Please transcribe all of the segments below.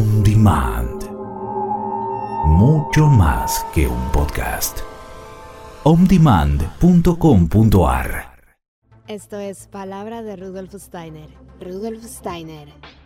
On Demand. Mucho más que un podcast. ondemand.com.ar. Esto es Palabra de Rudolf Steiner. Rudolf Steiner.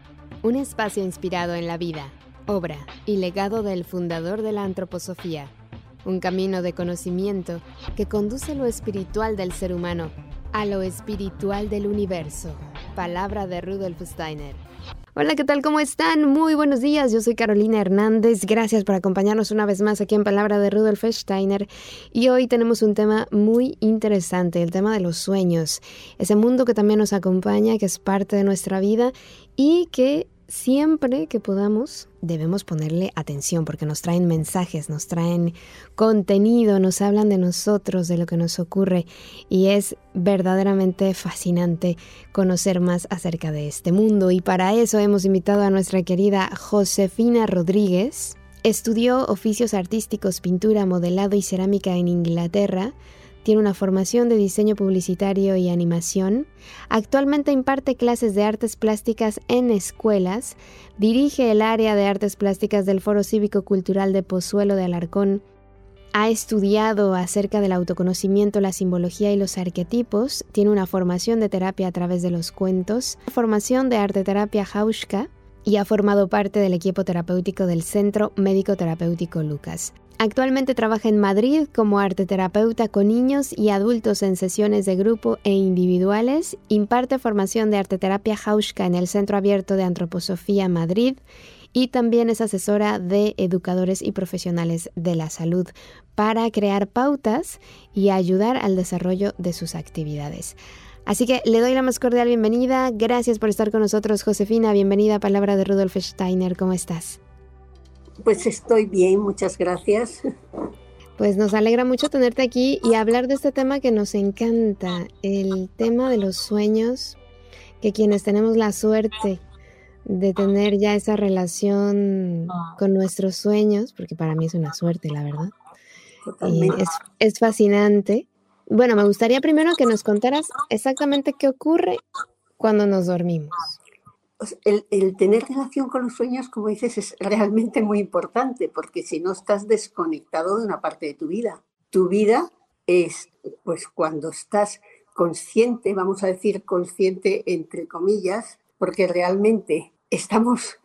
Un espacio inspirado en la vida, obra y legado del fundador de la antroposofía. Un camino de conocimiento que conduce lo espiritual del ser humano a lo espiritual del universo. Palabra de Rudolf Steiner. Hola, ¿qué tal? ¿Cómo están? Muy buenos días, yo soy Carolina Hernández. Gracias por acompañarnos una vez más aquí en Palabra de Rudolf Steiner. Y hoy tenemos un tema muy interesante, el tema de los sueños. Ese mundo que también nos acompaña, que es parte de nuestra vida y que siempre que podamos debemos ponerle atención porque nos traen mensajes, nos traen contenido, nos hablan de nosotros, de lo que nos ocurre y es verdaderamente fascinante conocer más acerca de este mundo. Y para eso hemos invitado a nuestra querida Josefina Rodríguez. Estudió oficios artísticos, pintura, modelado y cerámica en Inglaterra. Tiene una formación de diseño publicitario y animación. Actualmente imparte clases de artes plásticas en escuelas. Dirige el área de artes plásticas del Foro Cívico-Cultural de Pozuelo de Alarcón. Ha estudiado acerca del autoconocimiento, la simbología y los arquetipos. Tiene una formación de terapia a través de los cuentos. Formación de arteterapia Hauschka. Y ha formado parte del equipo terapéutico del Centro Médico Terapéutico Lucas. Actualmente trabaja en Madrid como arteterapeuta con niños y adultos en sesiones de grupo e individuales. Imparte formación de arteterapia Hauschka en el Centro Abierto de Antroposofía Madrid y también es asesora de educadores y profesionales de la salud para crear pautas y ayudar al desarrollo de sus actividades. Así que le doy la más cordial bienvenida. Gracias por estar con nosotros, Josefina. Bienvenida a Palabra de Rudolf Steiner. ¿Cómo estás? Pues estoy bien, muchas gracias. Pues nos alegra mucho tenerte aquí y hablar de este tema que nos encanta, el tema de los sueños, que quienes tenemos la suerte de tener ya esa relación con nuestros sueños, porque para mí es una suerte, la verdad, es fascinante. Bueno, me gustaría primero que nos contaras exactamente qué ocurre cuando nos dormimos. El tener relación con los sueños, como dices, es realmente muy importante, porque si no estás desconectado de una parte de tu vida. Tu vida es, pues, cuando estás consciente, vamos a decir consciente entre comillas, porque realmente estamos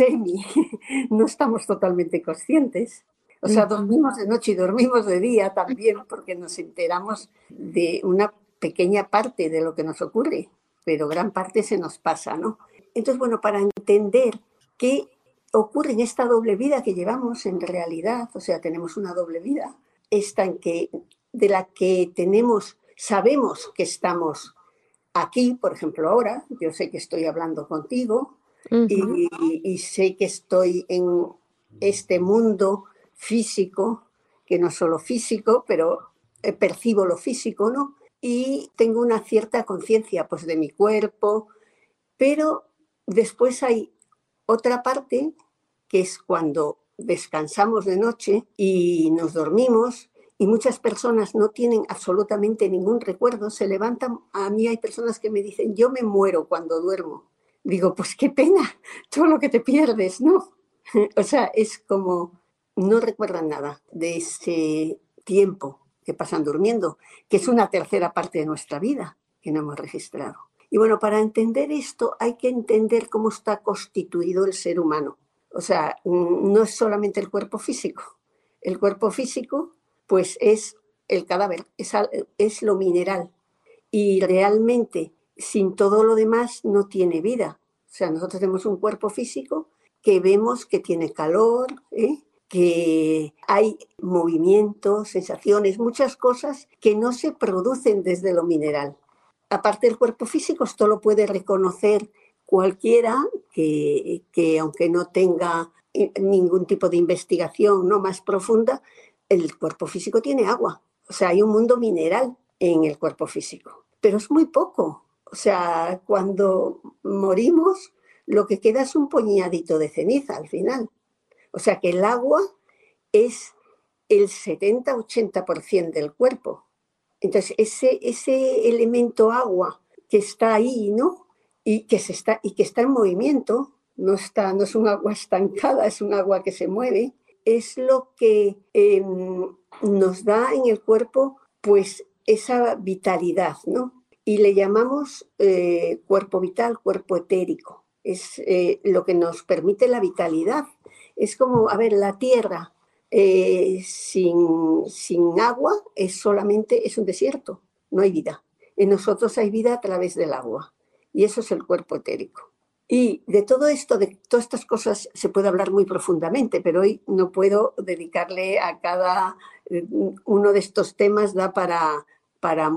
no estamos totalmente conscientes. O sea, dormimos de noche y dormimos de día también, porque nos enteramos de una pequeña parte de lo que nos ocurre, pero gran parte se nos pasa, ¿no? Entonces, bueno, para entender qué ocurre en esta doble vida que llevamos en realidad, o sea, tenemos una doble vida, esta de la que sabemos que estamos aquí, por ejemplo, ahora, yo sé que estoy hablando contigo y sé que estoy en este mundo físico, que no es solo físico, pero percibo lo físico, ¿no? Y tengo una cierta conciencia, pues, de mi cuerpo, pero después hay otra parte que es cuando descansamos de noche y nos dormimos y muchas personas no tienen absolutamente ningún recuerdo, se levantan. A mí hay personas que me dicen, yo me muero cuando duermo. Digo, pues qué pena, todo lo que te pierdes, ¿no? O sea, es como no recuerdan nada de ese tiempo que pasan durmiendo, que es una tercera parte de nuestra vida que no hemos registrado. Y bueno, para entender esto hay que entender cómo está constituido el ser humano. O sea, no es solamente el cuerpo físico. El cuerpo físico, pues, es el cadáver, es lo mineral. Y realmente, sin todo lo demás, no tiene vida. O sea, nosotros tenemos un cuerpo físico que vemos que tiene calor, que hay movimientos, sensaciones, muchas cosas que no se producen desde lo mineral. Aparte del cuerpo físico, esto lo puede reconocer cualquiera que aunque no tenga ningún tipo de investigación, ¿no?, más profunda, el cuerpo físico tiene agua. O sea, hay un mundo mineral en el cuerpo físico, pero es muy poco. O sea, cuando morimos, lo que queda es un puñadito de ceniza al final. O sea, que el agua es el 70-80% del cuerpo. Entonces, ese elemento agua que está ahí, ¿no?, y que está en movimiento, no es un agua estancada, es un agua que se mueve, es lo que nos da en el cuerpo pues esa vitalidad, ¿no? Y le llamamos cuerpo vital, cuerpo etérico. Es lo que nos permite la vitalidad. Es como, a ver, la tierra sin agua es un desierto, no hay vida. En nosotros hay vida a través del agua y eso es el cuerpo etérico. Y de todo esto, de todas estas cosas se puede hablar muy profundamente, pero hoy no puedo dedicarle a cada uno de estos temas, da para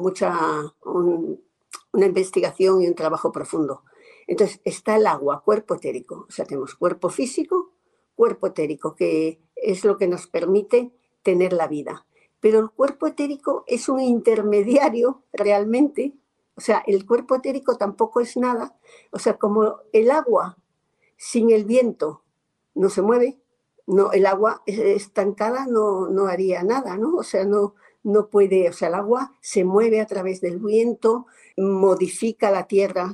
una investigación y un trabajo profundo. Entonces está el agua, cuerpo etérico, o sea, tenemos cuerpo físico, cuerpo etérico, que es lo que nos permite tener la vida. Pero el cuerpo etérico es un intermediario realmente, o sea, el cuerpo etérico tampoco es nada, o sea, como el agua sin el viento no se mueve, no, el agua estancada no haría nada, ¿no? O sea, no puede, o sea, el agua se mueve a través del viento, modifica la tierra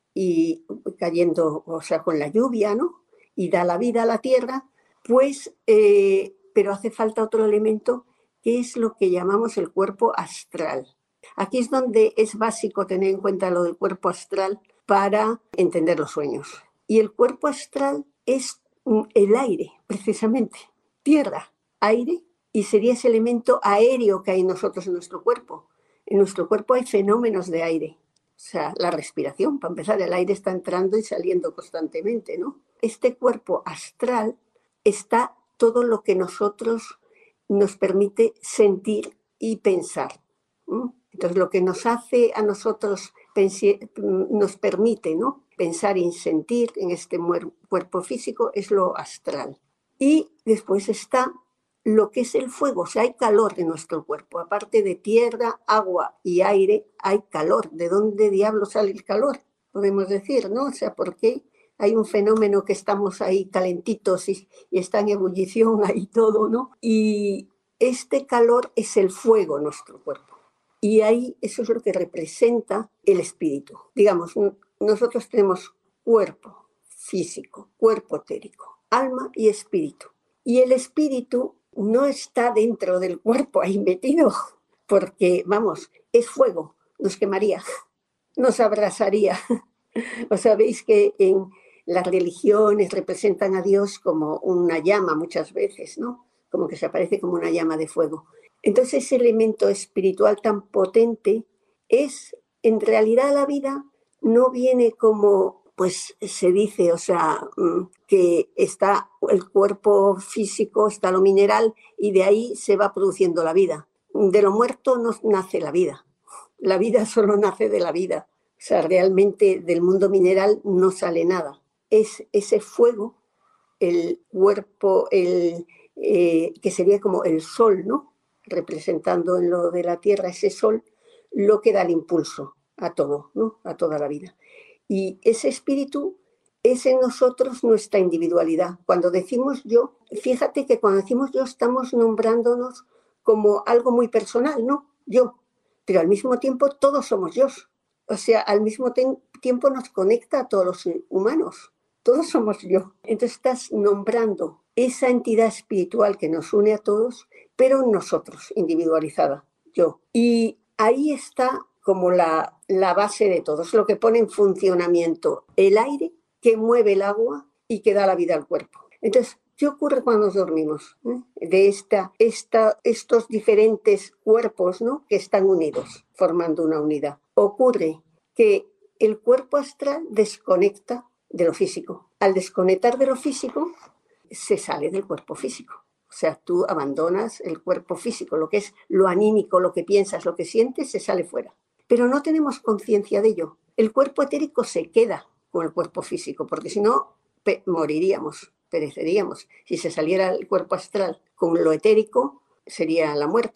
y cayendo, o sea, con la lluvia, ¿no? Y da la vida a la tierra, pues, pero hace falta otro elemento que es lo que llamamos el cuerpo astral. Aquí es donde es básico tener en cuenta lo del cuerpo astral para entender los sueños. Y el cuerpo astral es el aire, precisamente, tierra, aire, y sería ese elemento aéreo que hay nosotros en nuestro cuerpo. En nuestro cuerpo hay fenómenos de aire. O sea, la respiración, para empezar, el aire está entrando y saliendo constantemente, ¿no? Este cuerpo astral está todo lo que nosotros nos permite sentir y pensar. Entonces, lo que nos hace a nosotros, nos permite, ¿no?, pensar y sentir en este cuerpo físico es lo astral. Y después está lo que es el fuego, o sea, hay calor en nuestro cuerpo. Aparte de tierra, agua y aire, hay calor. ¿De dónde diablos sale el calor? Podemos decir, ¿no? O sea, ¿por qué hay un fenómeno que estamos ahí calentitos y está en ebullición ahí todo, ¿no? Y este calor es el fuego en nuestro cuerpo. Y ahí eso es lo que representa el espíritu. Digamos, nosotros tenemos cuerpo físico, cuerpo etérico, alma y espíritu. Y el espíritu no está dentro del cuerpo ahí metido, porque, vamos, es fuego, nos quemaría, nos abrasaría. O sabéis que en las religiones representan a Dios como una llama muchas veces, ¿no? Como que se aparece como una llama de fuego. Entonces ese elemento espiritual tan potente es, en realidad la vida no viene como, pues se dice, o sea, que está el cuerpo físico, está lo mineral y de ahí se va produciendo la vida. De lo muerto no nace la vida solo nace de la vida. O sea, realmente del mundo mineral no sale nada. Es ese fuego, el cuerpo, que sería como el sol, ¿no?, representando en lo de la tierra ese sol, lo que da el impulso a todo, ¿no?, a toda la vida. Y ese espíritu es en nosotros nuestra individualidad. Cuando decimos yo, fíjate que cuando decimos yo estamos nombrándonos como algo muy personal, ¿no? Yo. Pero al mismo tiempo todos somos yo. O sea, al mismo tiempo nos conecta a todos los humanos. Todos somos yo. Entonces estás nombrando esa entidad espiritual que nos une a todos, pero nosotros, individualizada, yo. Y ahí está como la base de todo, es lo que pone en funcionamiento el aire que mueve el agua y que da la vida al cuerpo. Entonces, ¿qué ocurre cuando nos dormimos? De estos diferentes cuerpos, ¿no?, que están unidos, formando una unidad. Ocurre que el cuerpo astral desconecta de lo físico. Al desconectar de lo físico, se sale del cuerpo físico. O sea, tú abandonas el cuerpo físico, lo que es lo anímico, lo que piensas, lo que sientes, se sale fuera. Pero no tenemos conciencia de ello. El cuerpo etérico se queda con el cuerpo físico, porque si no, moriríamos, pereceríamos. Si se saliera el cuerpo astral con lo etérico, sería la muerte.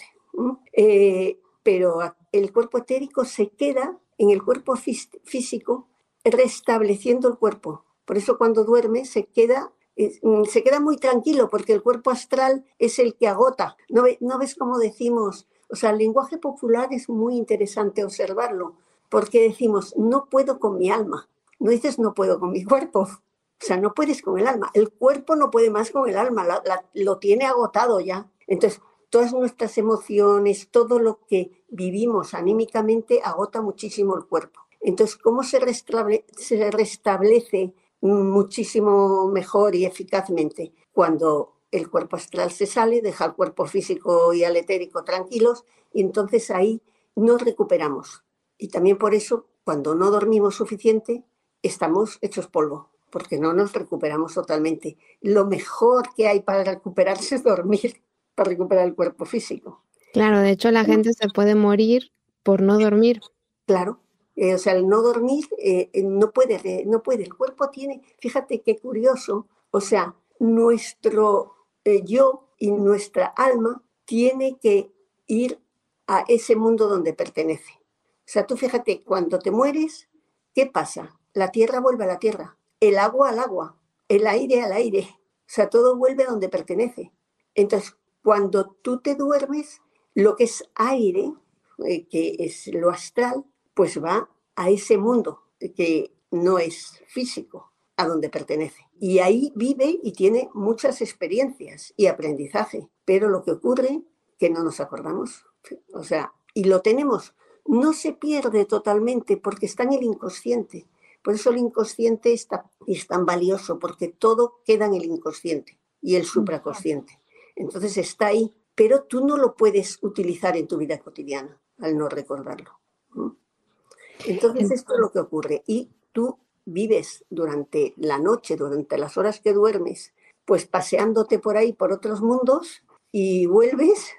Pero el cuerpo etérico se queda en el cuerpo físico, restableciendo el cuerpo. Por eso cuando duerme se queda muy tranquilo, porque el cuerpo astral es el que agota. ¿No ves cómo decimos? O sea, el lenguaje popular es muy interesante observarlo, porque decimos, no puedo con mi alma. No dices, no puedo con mi cuerpo. O sea, no puedes con el alma. El cuerpo no puede más con el alma, lo tiene agotado ya. Entonces, todas nuestras emociones, todo lo que vivimos anímicamente agota muchísimo el cuerpo. Entonces, ¿cómo se restablece muchísimo mejor y eficazmente? Cuando el cuerpo astral se sale, deja el cuerpo físico y el etérico tranquilos, y entonces ahí nos recuperamos. Y también por eso, cuando no dormimos suficiente, estamos hechos polvo, porque no nos recuperamos totalmente. Lo mejor que hay para recuperarse es dormir, para recuperar el cuerpo físico. Claro, de hecho la gente se puede morir por no dormir. Claro, o sea, el no dormir no puede, el cuerpo tiene, fíjate qué curioso, o sea, nuestro yo y nuestra alma tiene que ir a ese mundo donde pertenece. O sea, tú fíjate, cuando te mueres, ¿qué pasa? La tierra vuelve a la tierra, el agua al agua, el aire al aire, o sea, todo vuelve a donde pertenece. Entonces, cuando tú te duermes, lo que es aire, que es lo astral, pues va a ese mundo que no es físico, a donde pertenece. Y ahí vive y tiene muchas experiencias y aprendizaje. Pero lo que ocurre que no nos acordamos. O sea, y lo tenemos. No se pierde totalmente porque está en el inconsciente. Por eso el inconsciente es tan valioso, porque todo queda en el inconsciente y el supraconsciente. Entonces está ahí, pero tú no lo puedes utilizar en tu vida cotidiana al no recordarlo. Entonces esto es lo que ocurre. Y tú vives durante la noche, durante las horas que duermes, pues paseándote por ahí, por otros mundos, y vuelves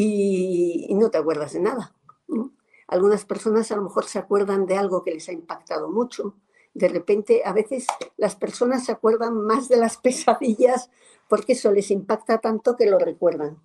y no te acuerdas de nada. Algunas personas a lo mejor se acuerdan de algo que les ha impactado mucho. De repente, a veces las personas se acuerdan más de las pesadillas porque eso les impacta tanto que lo recuerdan.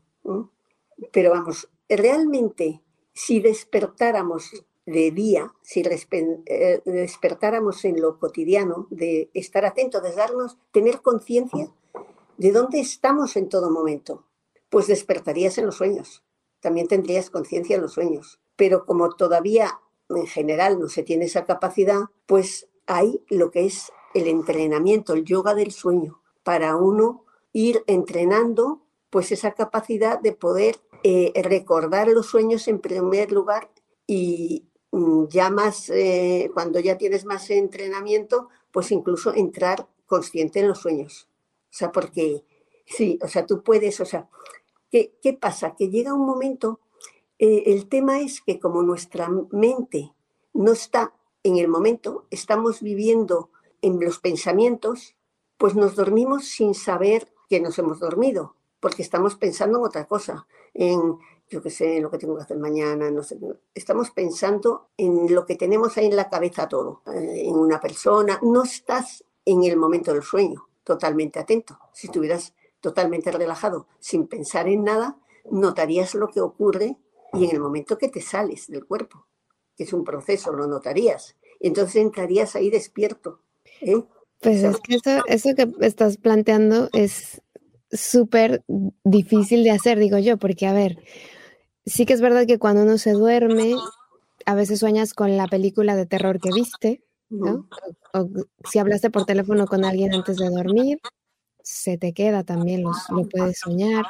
Pero vamos, realmente, si despertáramos de día, si despertáramos en lo cotidiano, de estar atentos, de tener conciencia de dónde estamos en todo momento, pues despertarías en los sueños. También tendrías conciencia en los sueños. Pero como todavía en general no se tiene esa capacidad, pues hay lo que es el entrenamiento, el yoga del sueño, para uno ir entrenando pues esa capacidad de poder recordar los sueños en primer lugar y ya más, cuando ya tienes más entrenamiento, pues incluso entrar consciente en los sueños. O sea, porque sí, o sea, tú puedes, o sea, ¿qué pasa? Que llega un momento, el tema es que como nuestra mente no está en el momento, estamos viviendo en los pensamientos, pues nos dormimos sin saber que nos hemos dormido, porque estamos pensando en otra cosa, en yo qué sé, en lo que tengo que hacer mañana, no sé. Estamos pensando en lo que tenemos ahí en la cabeza todo, en una persona. No estás en el momento del sueño, totalmente atento. Si estuvieras totalmente relajado, sin pensar en nada, notarías lo que ocurre y en el momento que te sales del cuerpo, que es un proceso, lo notarías. Entonces entrarías ahí despierto. Pues es que eso que estás planteando es súper difícil de hacer, digo yo, porque a ver, sí que es verdad que cuando uno se duerme, a veces sueñas con la película de terror que viste, ¿no? O si hablaste por teléfono con alguien antes de dormir, se te queda también, lo puedes soñar.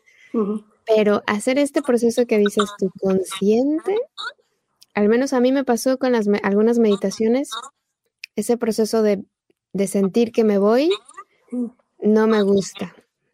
Pero hacer este proceso que dices tú consciente, al menos a mí me pasó con algunas meditaciones, ese proceso de sentir que me voy, no me gusta.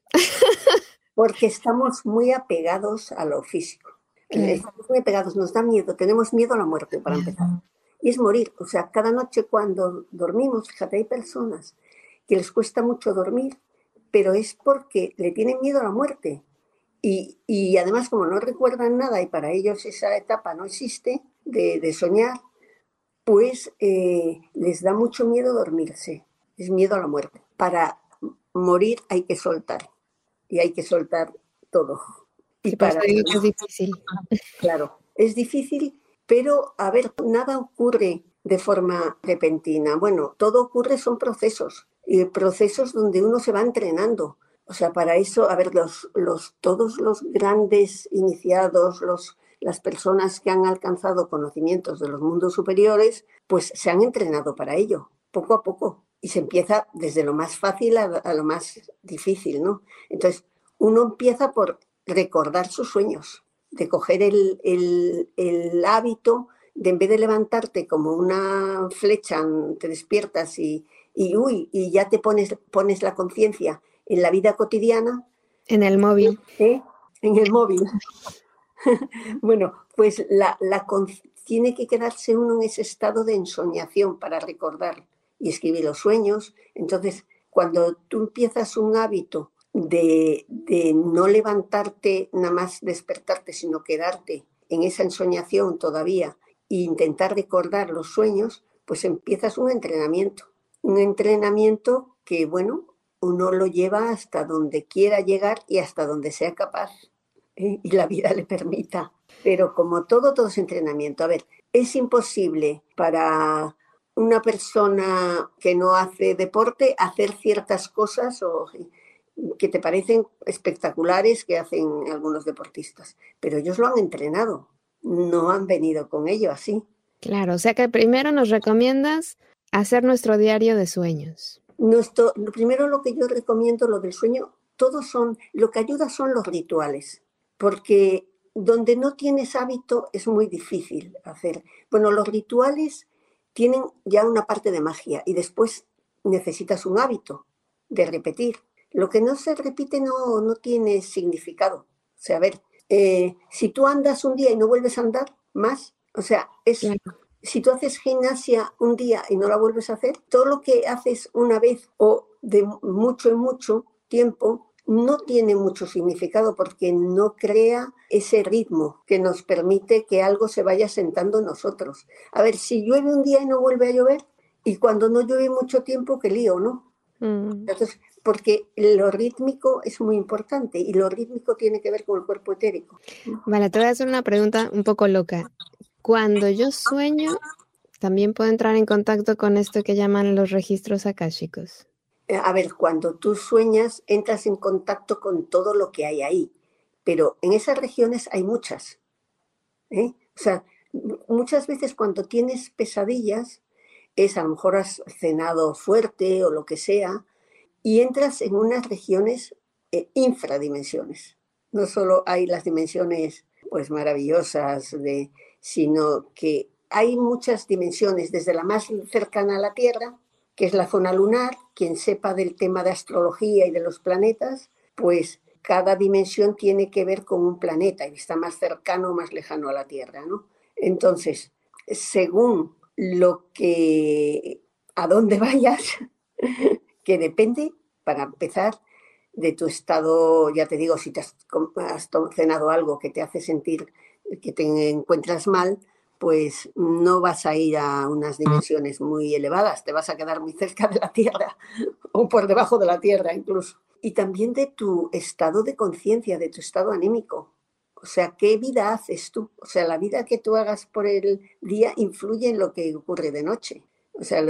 Porque estamos muy apegados a lo físico. Claro. Estamos muy apegados, nos da miedo, tenemos miedo a la muerte para empezar. Y es morir, o sea, cada noche cuando dormimos, fíjate, hay personas que les cuesta mucho dormir, pero es porque le tienen miedo a la muerte. Y además, como no recuerdan nada y para ellos esa etapa no existe de soñar, pues les da mucho miedo dormirse, es miedo a la muerte. Para morir hay que soltar. Y hay que soltar todo. Sí, para digo que es difícil. Claro, es difícil, pero a ver, nada ocurre de forma repentina. Bueno, todo ocurre, son procesos, procesos donde uno se va entrenando. O sea, para eso, a ver, todos los grandes iniciados, las personas que han alcanzado conocimientos de los mundos superiores, pues se han entrenado para ello, poco a poco. y se empieza desde lo más fácil a lo más difícil, ¿no? Entonces, uno empieza por recordar sus sueños, de coger el hábito de, en vez de levantarte como una flecha, te despiertas y ya te pones la conciencia en la vida cotidiana. En el móvil. En el móvil. Bueno, pues tiene que quedarse uno en ese estado de ensoñación para recordar y escribir los sueños. Entonces, cuando tú empiezas un hábito de no levantarte, nada más despertarte, sino quedarte en esa ensoñación todavía e intentar recordar los sueños, pues empiezas un entrenamiento. Un entrenamiento que, bueno, uno lo lleva hasta donde quiera llegar y hasta donde sea capaz, y la vida le permita. Pero como todo es entrenamiento. A ver, es imposible para una persona que no hace deporte hacer ciertas cosas que te parecen espectaculares que hacen algunos deportistas, pero ellos lo han entrenado, no han venido con ello así. Claro, o sea que primero nos recomiendas hacer nuestro diario de sueños. Primero lo que yo recomiendo, lo del sueño, lo que ayuda son los rituales, porque donde no tienes hábito es muy difícil hacer. Bueno, los rituales tienen ya una parte de magia y después necesitas un hábito de repetir. Lo que no se repite no tiene significado. O sea, a ver, si tú andas un día y no vuelves a andar más, o sea, claro. Si tú haces gimnasia un día y no la vuelves a hacer, todo lo que haces una vez o de mucho en mucho tiempo no tiene mucho significado porque no crea ese ritmo que nos permite que algo se vaya sentando en nosotros. A ver, si llueve un día y no vuelve a llover, y cuando no llueve mucho tiempo, qué lío, ¿no? Entonces, porque lo rítmico es muy importante y lo rítmico tiene que ver con el cuerpo etérico. Vale, te voy a hacer una pregunta un poco loca. Cuando yo sueño, ¿también puedo entrar en contacto con esto que llaman los registros akáshicos? A ver, cuando tú sueñas, entras en contacto con todo lo que hay ahí, pero en esas regiones hay muchas. O sea, muchas veces cuando tienes pesadillas, a lo mejor has cenado fuerte o lo que sea, y entras en unas regiones infradimensiones. No solo hay las dimensiones pues maravillosas, sino que hay muchas dimensiones, desde la más cercana a la Tierra, que es la zona lunar. Quien sepa del tema de astrología y de los planetas, pues cada dimensión tiene que ver con un planeta y está más cercano o más lejano a la Tierra, ¿no? Entonces, según a dónde vayas, que depende, para empezar, de tu estado, ya te digo, si te has cenado algo que te hace sentir que te encuentras mal, pues no vas a ir a unas dimensiones muy elevadas, te vas a quedar muy cerca de la Tierra o por debajo de la Tierra incluso. Y también de tu estado de conciencia, de tu estado anímico. O sea, ¿qué vida haces tú? O sea, la vida que tú hagas por el día influye en lo que ocurre de noche. O sea,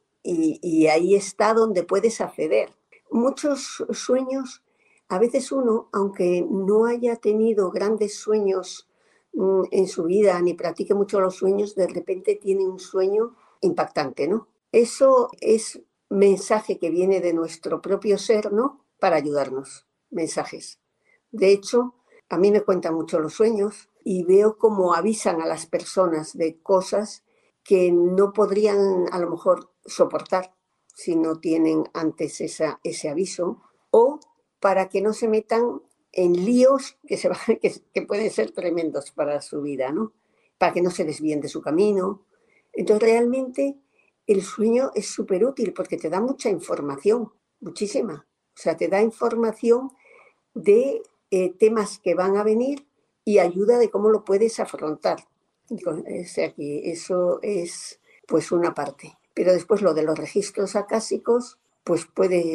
y ahí está donde puedes acceder. Muchos sueños, a veces uno, aunque no haya tenido grandes sueños en su vida, ni practique mucho los sueños, de repente tiene un sueño impactante, ¿no? Eso es mensaje que viene de nuestro propio ser, ¿no? Para ayudarnos, mensajes. De hecho, a mí me cuentan mucho los sueños y veo cómo avisan a las personas de cosas que no podrían a lo mejor soportar si no tienen antes ese aviso, o para que no se metan en líos que pueden ser tremendos para su vida, ¿no? Para que no se desvíen de su camino. Entonces, realmente, el sueño es súper útil porque te da mucha información, muchísima. O sea, te da información de temas que van a venir y ayuda de cómo lo puedes afrontar. O sea, que eso es pues una parte. Pero después lo de los registros acásicos, pues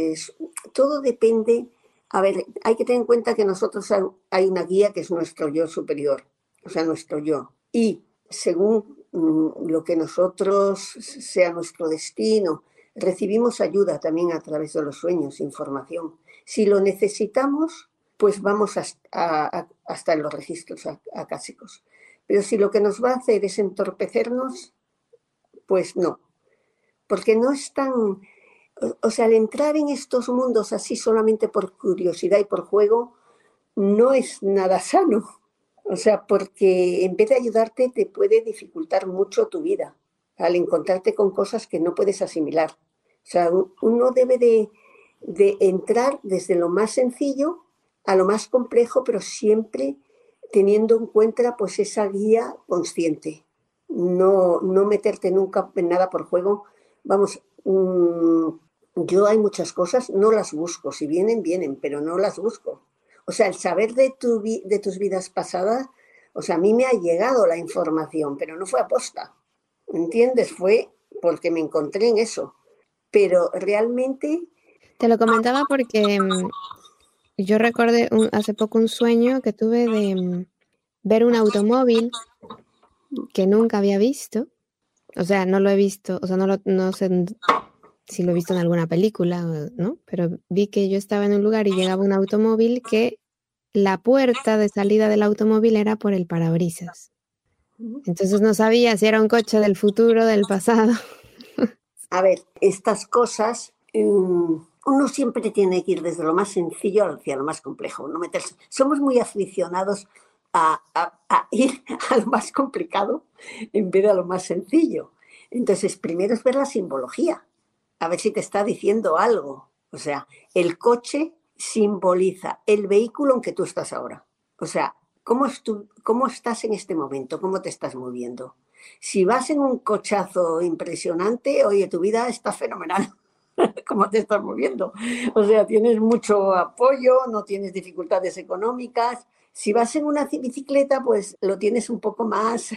todo depende. A ver, hay que tener en cuenta que nosotros hay una guía que es nuestro yo superior, o sea, nuestro yo. Y según lo que nosotros sea nuestro destino, recibimos ayuda también a través de los sueños, información. Si lo necesitamos, pues vamos hasta en los registros acásicos. Pero si lo que nos va a hacer es entorpecernos, pues no. Porque no es tan... O sea, al entrar en estos mundos así solamente por curiosidad y por juego, no es nada sano. O sea, porque en vez de ayudarte, te puede dificultar mucho tu vida al encontrarte con cosas que no puedes asimilar. O sea, uno debe de entrar desde lo más sencillo a lo más complejo, pero siempre teniendo en cuenta pues esa guía consciente. No meterte nunca en nada por juego. Vamos, yo hay muchas cosas, no las busco. Si vienen, vienen, pero no las busco. O sea, el saber de tus vidas pasadas, o sea, a mí me ha llegado la información, pero no fue aposta. ¿Entiendes? Fue porque me encontré en eso. Pero realmente, Te lo comentaba porque yo recordé hace poco un sueño que tuve de ver un automóvil que nunca había visto. O sea, no lo he visto, o sea, no sé si lo he visto en alguna película, ¿no? Pero vi que yo estaba en un lugar y llegaba un automóvil que la puerta de salida del automóvil era por el parabrisas. Entonces no sabía si era un coche del futuro, del pasado. a ver, estas cosas, uno siempre tiene que ir desde lo más sencillo hacia lo más complejo, no meterse. Somos muy aficionados a ir a lo más complicado en vez de a lo más sencillo. Entonces, primero es ver la simbología, a ver si te está diciendo algo. O sea, el coche simboliza el vehículo en que tú estás ahora. O sea, cómo estás en este momento, cómo te estás moviendo. Si vas en un cochazo impresionante, oye, tu vida está fenomenal. ¿Cómo te estás moviendo? O sea, tienes mucho apoyo, no tienes dificultades económicas. Si vas en una bicicleta, pues lo tienes un poco más,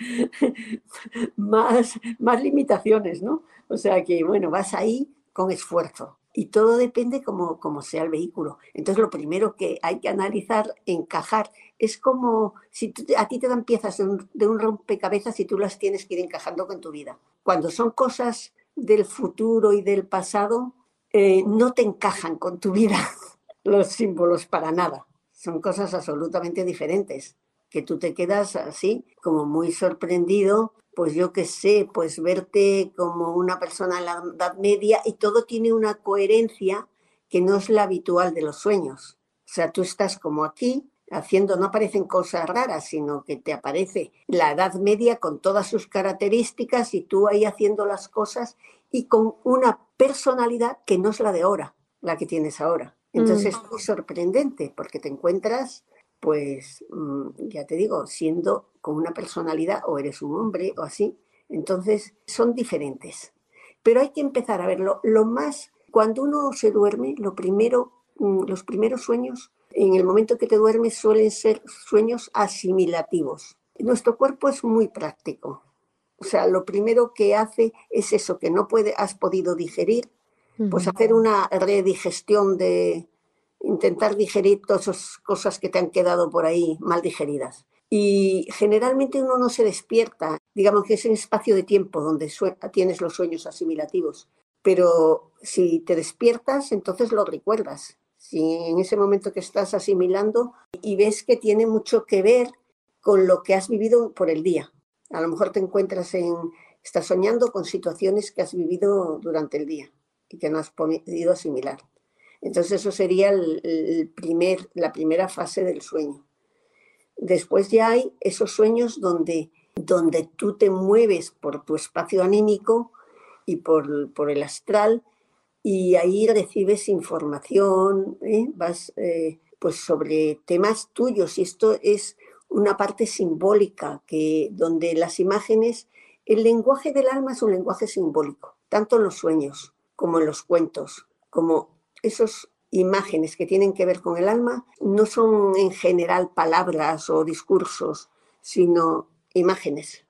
más limitaciones, ¿no? O sea que, bueno, vas ahí con esfuerzo. Y todo depende como sea el vehículo. Entonces, lo primero que hay que analizar, encajar, es como si a ti te dan piezas de un rompecabezas y tú las tienes que ir encajando con tu vida. Cuando son cosas del futuro y del pasado, no te encajan con tu vida los símbolos para nada. Son cosas absolutamente diferentes, que tú te quedas así, como muy sorprendido, pues yo qué sé, pues verte como una persona en la Edad Media y todo tiene una coherencia que no es la habitual de los sueños. O sea, tú estás como aquí, haciendo, no aparecen cosas raras, sino que te aparece la Edad Media con todas sus características y tú ahí haciendo las cosas y con una personalidad que no es la de ahora, la que tienes ahora. Entonces es muy sorprendente porque te encuentras, pues, ya te digo, siendo con una personalidad o eres un hombre o así. Entonces son diferentes. Pero hay que empezar a verlo. Lo más, cuando uno se duerme, lo primero, los primeros sueños, en el momento que te duermes, suelen ser sueños asimilativos. Nuestro cuerpo es muy práctico. O sea, lo primero que hace es eso, que no has podido digerir, pues hacer una redigestión intentar digerir todas esas cosas que te han quedado por ahí mal digeridas. Y generalmente uno no se despierta, digamos que es un espacio de tiempo donde tienes los sueños asimilativos, pero si te despiertas, entonces lo recuerdas. Si en ese momento que estás asimilando y ves que tiene mucho que ver con lo que has vivido por el día. A lo mejor estás soñando con situaciones que has vivido durante el día y que no has podido asimilar. Entonces eso sería la primera fase del sueño. Después ya hay esos sueños donde tú te mueves por tu espacio anímico y por el astral y ahí recibes información, vas pues sobre temas tuyos y esto es una parte simbólica donde las imágenes, el lenguaje del alma es un lenguaje simbólico, tanto en los sueños como en los cuentos, como esas imágenes que tienen que ver con el alma, no son en general palabras o discursos, sino imágenes.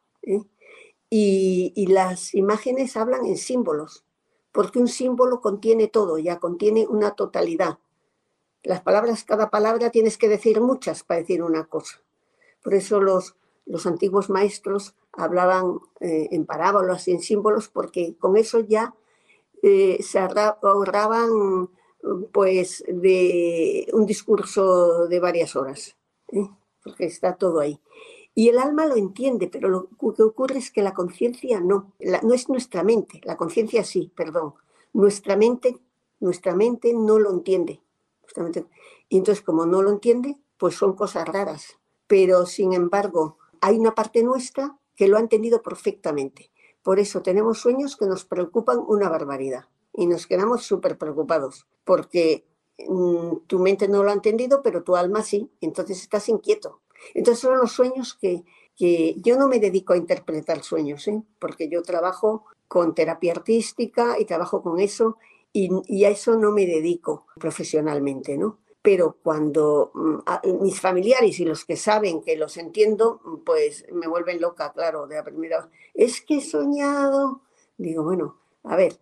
Y las imágenes hablan en símbolos, porque un símbolo contiene todo, ya contiene una totalidad. Las palabras, cada palabra tienes que decir muchas para decir una cosa. Por eso los antiguos maestros hablaban en parábolas y en símbolos, porque con eso ya se ahorraban pues de un discurso de varias horas, porque está todo ahí. Y el alma lo entiende, pero lo que ocurre es que la conciencia no es nuestra mente, la conciencia sí, perdón. Nuestra mente no lo entiende. Y entonces, como no lo entiende, pues son cosas raras. Pero, sin embargo, hay una parte nuestra que lo ha entendido perfectamente. Por eso tenemos sueños que nos preocupan una barbaridad y nos quedamos súper preocupados porque tu mente no lo ha entendido, pero tu alma sí, entonces estás inquieto. Entonces son los sueños que yo no me dedico a interpretar sueños, porque yo trabajo con terapia artística y trabajo con eso y a eso no me dedico profesionalmente, ¿no? Pero cuando mis familiares y los que saben que los entiendo, pues me vuelven loca, claro, de la primera. Es que he soñado. Digo, bueno, a ver,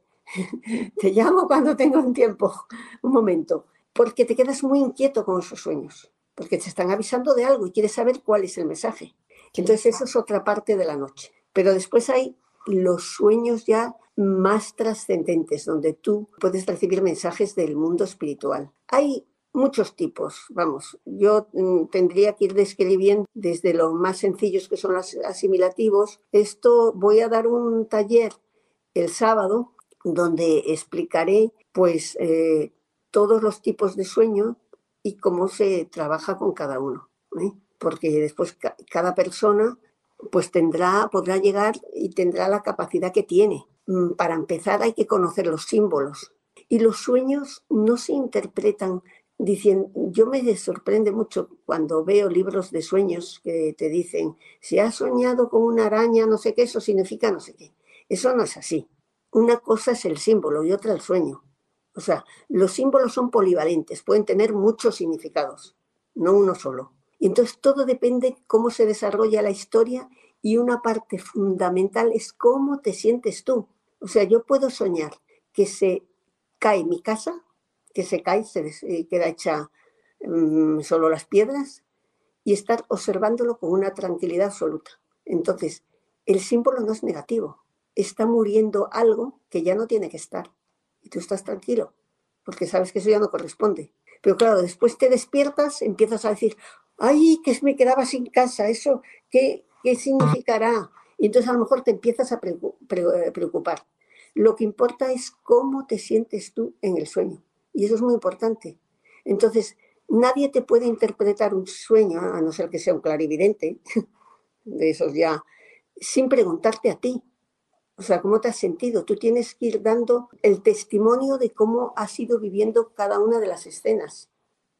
te llamo cuando tenga un tiempo, un momento, porque te quedas muy inquieto con esos sueños, porque te están avisando de algo y quieres saber cuál es el mensaje. Entonces eso es otra parte de la noche. Pero después hay los sueños ya más trascendentes, donde tú puedes recibir mensajes del mundo espiritual. Hay muchos tipos, vamos, yo tendría que ir describiendo desde los más sencillos que son los asimilativos. Esto voy a dar un taller el sábado donde explicaré pues todos los tipos de sueño y cómo se trabaja con cada uno, porque después cada persona pues podrá llegar y tendrá la capacidad que tiene. Para empezar hay que conocer los símbolos y los sueños no se interpretan diciendo. Yo me sorprende mucho cuando veo libros de sueños que te dicen si has soñado con una araña no sé qué, eso significa no sé qué. Eso no es así. Una cosa es el símbolo y otra el sueño. O sea, los símbolos son polivalentes, pueden tener muchos significados, no uno solo. Y entonces todo depende cómo se desarrolla la historia y una parte fundamental es cómo te sientes tú. O sea, yo puedo soñar que se cae mi casa, que se cae, queda hecha solo las piedras y estar observándolo con una tranquilidad absoluta. Entonces, el símbolo no es negativo. Está muriendo algo que ya no tiene que estar. Y tú estás tranquilo, porque sabes que eso ya no corresponde. Pero claro, después te despiertas, empiezas a decir, ¡ay, que me quedaba sin casa! ¿Eso qué significará? Y entonces a lo mejor te empiezas a preocupar. Lo que importa es cómo te sientes tú en el sueño. Y eso es muy importante. Entonces, nadie te puede interpretar un sueño, a no ser que sea un clarividente, de esos ya, sin preguntarte a ti. O sea, ¿cómo te has sentido? Tú tienes que ir dando el testimonio de cómo has ido viviendo cada una de las escenas.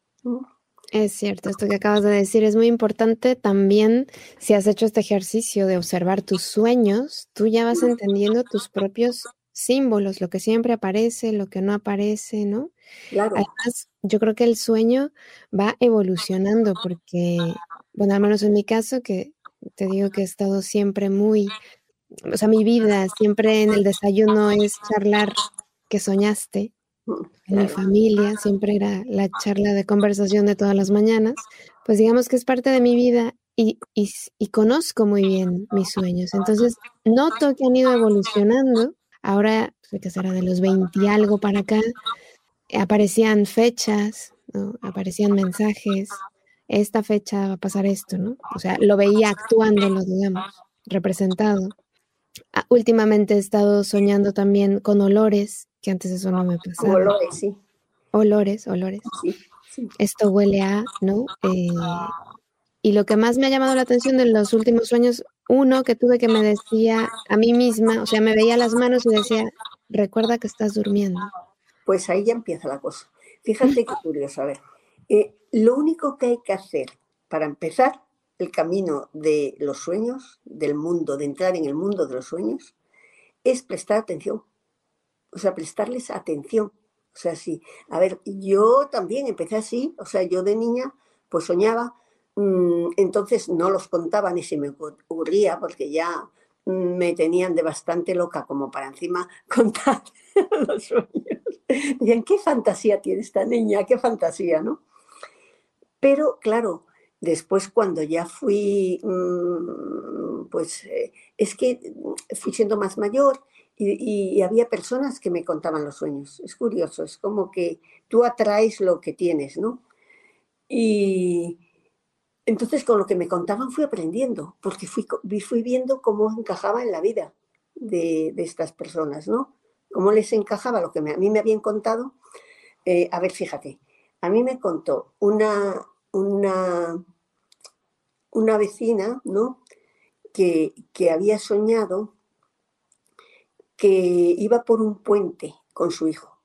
Es cierto, esto que acabas de decir es muy importante también. Si has hecho este ejercicio de observar tus sueños, tú ya vas entendiendo tus propios símbolos, lo que siempre aparece, lo que no aparece, ¿no? Claro. Además, yo creo que el sueño va evolucionando porque, bueno, al menos en mi caso, que te digo que he estado siempre o sea, mi vida siempre en el desayuno es charlar que soñaste. En mi familia siempre era la charla de conversación de todas las mañanas, pues digamos que es parte de mi vida y conozco muy bien mis sueños. Entonces, noto que han ido evolucionando. Ahora, que será de los 20 y algo para acá, aparecían fechas, ¿no? Aparecían mensajes. Esta fecha va a pasar esto, ¿no? O sea, lo veía actuándolo, digamos, representado. Últimamente he estado soñando también con olores, que antes eso no me pasaba. Olores, sí. Olores. Sí, sí. Esto huele a, ¿no? Y lo que más me ha llamado la atención de los últimos sueños, uno que tuve que me decía a mí misma, o sea, me veía las manos y decía, recuerda que estás durmiendo. Pues ahí ya empieza la cosa. Fíjate qué curioso. A ver, lo único que hay que hacer para empezar el camino de los sueños, del mundo, de entrar en el mundo de los sueños, es prestar atención. O sea, prestarles atención. O sea, sí. A ver, yo también empecé así. O sea, yo de niña pues soñaba. Entonces no los contaba ni se me ocurría porque ya me tenían de bastante loca como para encima contar los sueños. Decían, ¿qué fantasía tiene esta niña? ¿Qué fantasía, no? Pero claro, después cuando ya fui, pues es que fui siendo más mayor y había personas que me contaban los sueños. Es curioso, es como que tú atraes lo que tienes, ¿no? Y entonces con lo que me contaban fui aprendiendo, porque fui viendo cómo encajaba en la vida de estas personas, ¿no? cómo les encajaba lo que a mí me habían contado. A ver, fíjate, a mí me contó una vecina, ¿no? que había soñado que iba por un puente con su hijo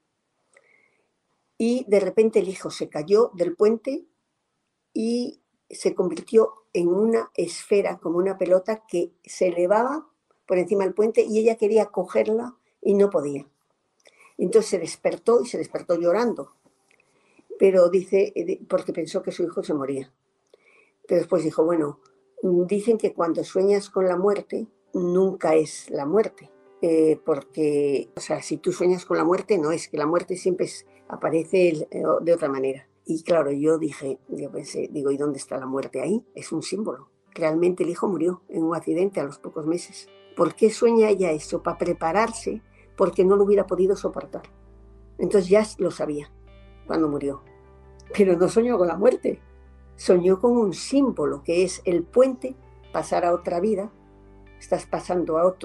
y de repente el hijo se cayó del puente y se convirtió en una esfera, como una pelota que se elevaba por encima del puente y ella quería cogerla y no podía. Entonces se despertó y se despertó llorando, pero dice, porque pensó que su hijo se moría. Pero después dijo, bueno, dicen que cuando sueñas con la muerte, nunca es la muerte. Porque, o sea, si tú sueñas con la muerte, no es que la muerte siempre aparece de otra manera. Y claro, yo pensé, digo, ¿y dónde está la muerte ahí? Es un símbolo. Realmente el hijo murió en un accidente a los pocos meses. ¿Por qué sueña ella eso? Para prepararse, porque no lo hubiera podido soportar. Entonces ya lo sabía cuando murió. Pero no soñó con la muerte. Soñó con un símbolo que es el puente, pasar a otra vida. Estás pasando a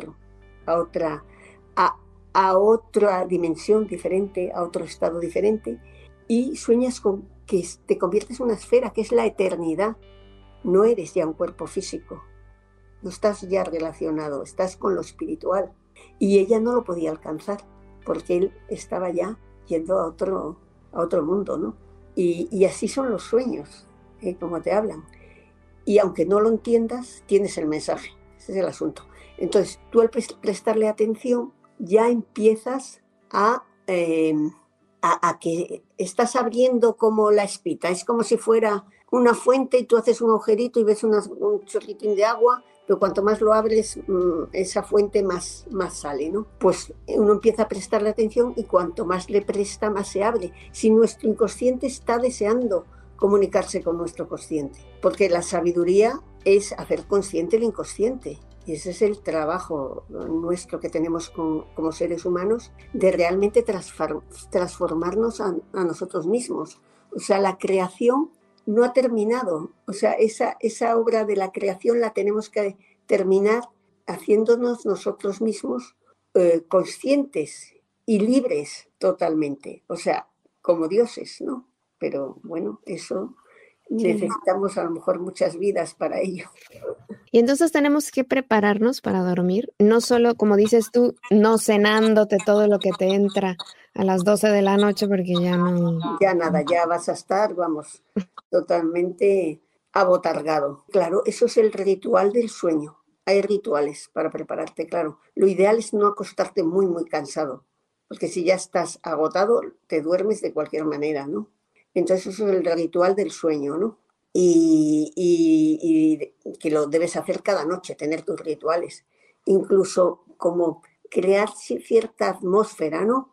otra dimensión diferente, a otro estado diferente, y sueñas con que te conviertes en una esfera, que es la eternidad. No eres ya un cuerpo físico, no estás ya relacionado, estás con lo espiritual. Y ella no lo podía alcanzar, porque él estaba ya yendo a otro mundo, ¿no? Y así son los sueños, como te hablan. Y aunque no lo entiendas, tienes el mensaje. Ese es el asunto. Entonces, tú al prestarle atención, ya empiezas a que estás abriendo como la espita. Es como si fuera una fuente y tú haces un agujerito y ves un chorritín de agua, pero cuanto más lo abres, esa fuente más sale, ¿no? Pues uno empieza a prestarle atención y cuanto más le presta, más se abre. Si nuestro inconsciente está deseando comunicarse con nuestro consciente, porque la sabiduría es hacer consciente el inconsciente. Y ese es el trabajo nuestro que tenemos como seres humanos, de realmente transformarnos a nosotros mismos. O sea, la creación no ha terminado. O sea, esa obra de la creación la tenemos que terminar haciéndonos nosotros mismos conscientes y libres totalmente. O sea, como dioses, ¿no? Pero bueno, eso necesitamos a lo mejor muchas vidas para ello. Y entonces tenemos que prepararnos para dormir, no solo, como dices tú, no cenándote todo lo que te entra a las 12 de la noche porque ya no... Ya nada, ya vas a estar, vamos, totalmente abotargado. Claro, eso es el ritual del sueño. Hay rituales para prepararte, claro. Lo ideal es no acostarte muy, muy cansado, porque si ya estás agotado, te duermes de cualquier manera, ¿no? Entonces eso es el ritual del sueño, ¿no? Y que lo debes hacer cada noche, tener tus rituales. Incluso como crear cierta atmósfera, ¿no?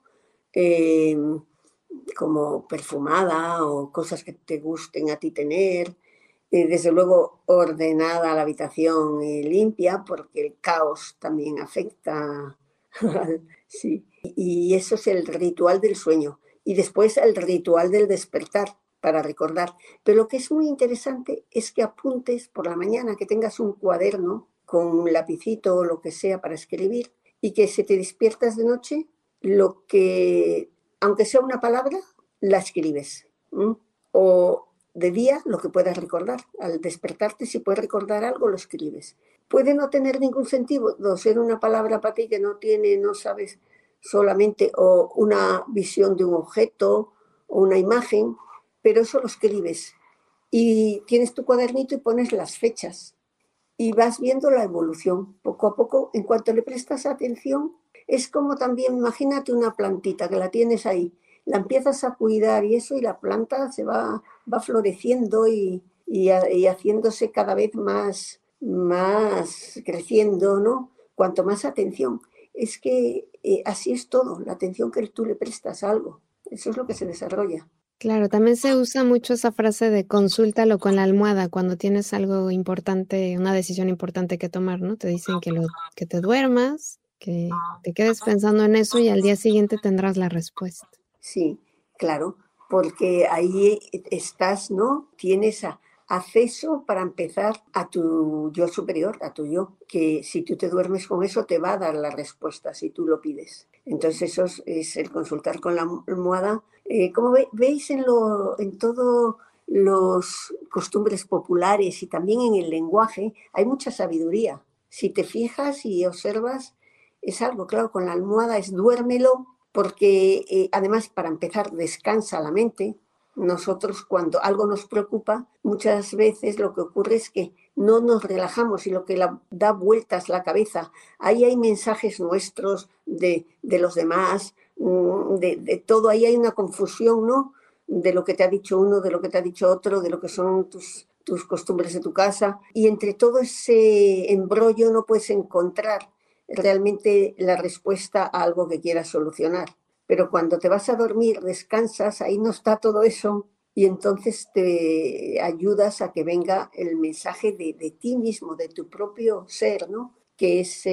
Como perfumada o cosas que te gusten a ti tener. Desde luego ordenada la habitación y limpia, porque el caos también afecta. Sí. Y eso es el ritual del sueño. Y después el ritual del despertar, para recordar. Pero lo que es muy interesante es que apuntes por la mañana, que tengas un cuaderno con un lapicito o lo que sea para escribir, y que si te despiertas de noche, lo que, aunque sea una palabra, la escribes. O de día, lo que puedas recordar. Al despertarte, si puedes recordar algo, lo escribes. Puede no tener ningún sentido, ser una palabra para ti que no sabes solamente, o una visión de un objeto o una imagen, pero eso lo escribes. Y tienes tu cuadernito y pones las fechas y vas viendo la evolución. Poco a poco, en cuanto le prestas atención, es como también, imagínate una plantita que la tienes ahí, la empiezas a cuidar y eso, y la planta se va floreciendo y haciéndose cada vez más creciendo, ¿no? Cuanto más atención. Es que así es todo, la atención que tú le prestas a algo. Eso es lo que se desarrolla. Claro, también se usa mucho esa frase de consúltalo con la almohada cuando tienes algo importante, una decisión importante que tomar, ¿no? Te dicen que te duermas, que te quedes pensando en eso y al día siguiente tendrás la respuesta. Sí, claro, porque ahí estás, ¿no? Tienes acceso para empezar a tu yo superior, a tu yo, que si tú te duermes con eso te va a dar la respuesta si tú lo pides. Entonces eso es el consultar con la almohada. Como veis en todo los costumbres populares y también en el lenguaje, hay mucha sabiduría. Si te fijas y observas, es algo, claro, con la almohada es duérmelo, porque además, para empezar, descansa la mente. Nosotros, cuando algo nos preocupa, muchas veces lo que ocurre es que no nos relajamos y lo que da vueltas la cabeza. Ahí hay mensajes nuestros de los demás, de todo. Ahí hay una confusión, ¿no? De lo que te ha dicho uno, de lo que te ha dicho otro, de lo que son tus costumbres de tu casa. Y entre todo ese embrollo no puedes encontrar realmente la respuesta a algo que quieras solucionar. Pero cuando te vas a dormir, descansas, ahí no está todo eso y entonces te ayudas a que venga el mensaje de ti mismo, de tu propio ser, ¿no? Que es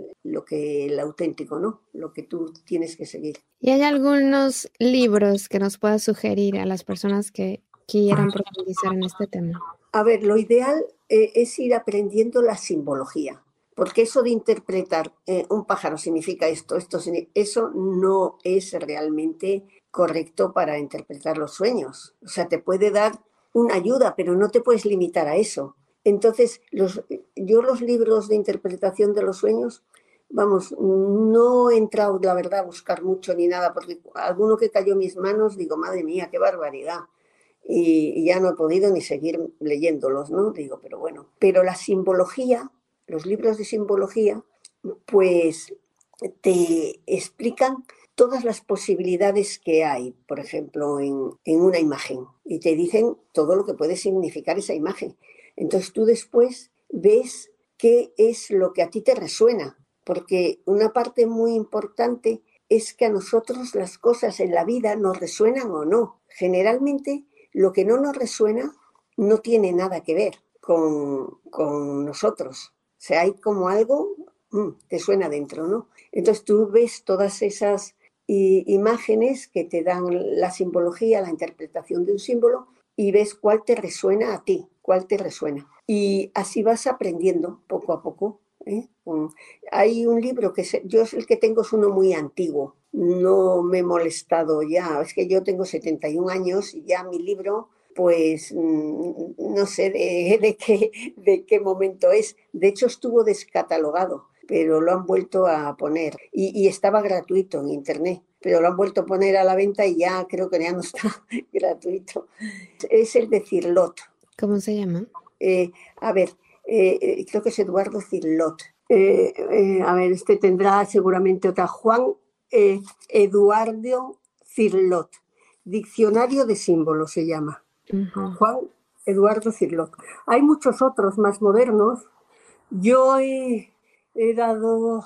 el auténtico, ¿no? Lo que tú tienes que seguir. ¿Y hay algunos libros que nos puedas sugerir a las personas que quieran profundizar en este tema? A ver, lo ideal es ir aprendiendo la simbología. Porque eso de interpretar un pájaro significa esto, eso no es realmente correcto para interpretar los sueños. O sea, te puede dar una ayuda, pero no te puedes limitar a eso. Entonces, yo los libros de interpretación de los sueños, vamos, no he entrado, la verdad, a buscar mucho ni nada, porque alguno que cayó en mis manos, digo, madre mía, qué barbaridad. Y ya no he podido ni seguir leyéndolos, ¿no? Digo, pero bueno. Pero la simbología, los libros de simbología, pues te explican todas las posibilidades que hay, por ejemplo, en una imagen, y te dicen todo lo que puede significar esa imagen. Entonces tú después ves qué es lo que a ti te resuena, porque una parte muy importante es que a nosotros las cosas en la vida nos resuenan o no. Generalmente lo que no nos resuena no tiene nada que ver con nosotros. O sea, hay como algo, te suena dentro, ¿no? Entonces tú ves todas esas imágenes que te dan la simbología, la interpretación de un símbolo, y ves cuál te resuena a ti, cuál te resuena. Y así vas aprendiendo poco a poco. Hay un libro yo el que tengo es uno muy antiguo, no me he molestado ya, es que yo tengo 71 años y ya mi libro, pues no sé de qué momento es. De hecho estuvo descatalogado, pero lo han vuelto a poner y estaba gratuito en internet, pero lo han vuelto a poner a la venta y ya creo que ya no está gratuito. Es el de Cirlot. ¿Cómo se llama? A ver, creo que es Eduardo Cirlot. A ver, este tendrá seguramente otra. Juan Eduardo Cirlot. Diccionario de símbolos se llama. Uh-huh. Juan Eduardo Cirlot. Hay muchos otros más modernos. Yo he dado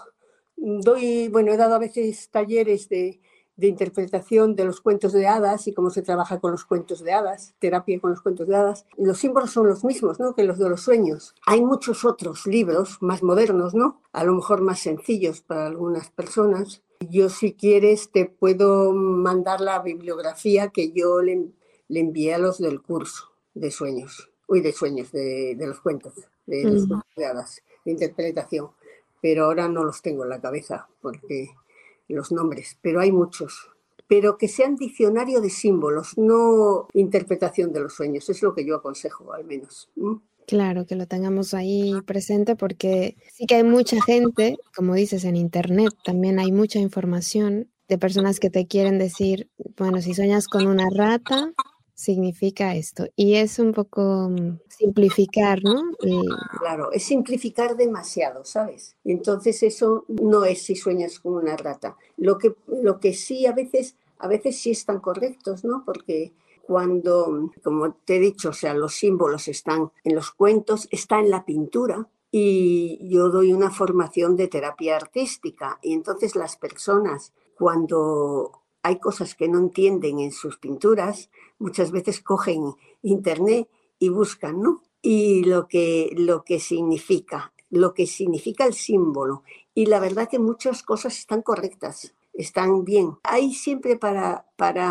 a veces talleres de interpretación de los cuentos de hadas y cómo se trabaja con los cuentos de hadas, terapia con los cuentos de hadas. Los símbolos son los mismos, ¿no?, que los de los sueños. Hay muchos otros libros más modernos, ¿no?, a lo mejor más sencillos para algunas personas. Yo, si quieres, te puedo mandar la bibliografía que yo le envié a los del curso de sueños, de los cuentos, de los cuentos de hadas, de interpretación. Pero ahora no los tengo en la cabeza porque los nombres, pero hay muchos. Pero que sean diccionario de símbolos, no interpretación de los sueños, es lo que yo aconsejo, al menos. Claro, que lo tengamos ahí presente porque sí que hay mucha gente, como dices, en internet también hay mucha información de personas que te quieren decir, bueno, si sueñas con una rata, significa esto. Y es un poco simplificar, ¿no? Claro, es simplificar demasiado, ¿sabes? Entonces eso no es si sueñas con una rata. Lo que sí a veces sí están correctos, ¿no? Porque cuando, como te he dicho, o sea, los símbolos están en los cuentos, está en la pintura, y yo doy una formación de terapia artística, y entonces las personas, cuando hay cosas que no entienden en sus pinturas, muchas veces cogen internet y buscan, ¿no? Y lo que significa el símbolo. Y la verdad que muchas cosas están correctas, están bien. Hay siempre para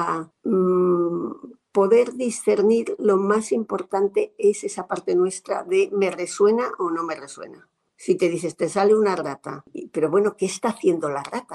poder discernir, lo más importante es esa parte nuestra de me resuena o no me resuena. Si te dices, te sale una rata, pero bueno, ¿qué está haciendo la rata?